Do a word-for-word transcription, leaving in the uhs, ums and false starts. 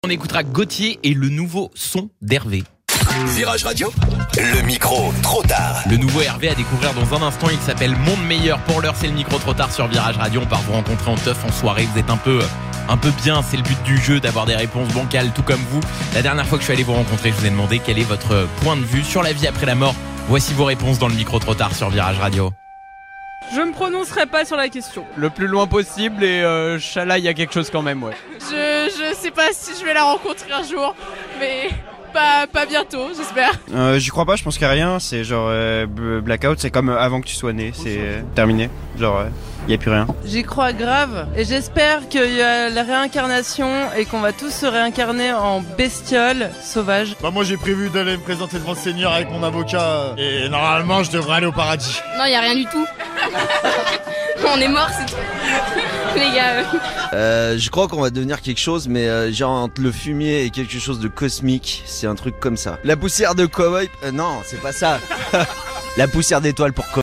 On écoutera Gauthier et le nouveau son d'Hervé. Virage Radio, le micro trop tard. Le nouveau Hervé à découvrir dans un instant, il s'appelle Monde Meilleur. Pour l'heure, c'est le micro trop tard sur Virage Radio. On part vous rencontrer en teuf, en soirée. Vous êtes un peu, un peu bien, c'est le but du jeu, d'avoir des réponses bancales, tout comme vous. La dernière fois que je suis allé vous rencontrer, je vous ai demandé quel est votre point de vue sur la vie après la mort. Voici vos réponses dans le micro trop tard sur Virage Radio. Je me prononcerai pas sur la question. Le plus loin possible et euh, Chala, il y a quelque chose quand même, ouais. Je, je sais pas si je vais la rencontrer un jour, mais pas, pas bientôt, j'espère. Euh, j'y crois pas, je pense qu'il y a rien. C'est genre euh, blackout, c'est comme avant que tu sois né, c'est euh, terminé. Genre, il euh, y a plus rien. J'y crois grave et j'espère qu'il y a la réincarnation et qu'on va tous se réincarner en bestioles sauvages. Bah moi j'ai prévu d'aller me présenter devant le Seigneur avec mon avocat et normalement je devrais aller au paradis. Non, il y a rien du tout. On est mort, c'est tout. Les gars. Euh, je crois qu'on va devenir quelque chose, mais euh, genre entre le fumier et quelque chose de cosmique, c'est un truc comme ça. La poussière de cowboy, euh, non, c'est pas ça. La poussière d'étoile pour cowboy.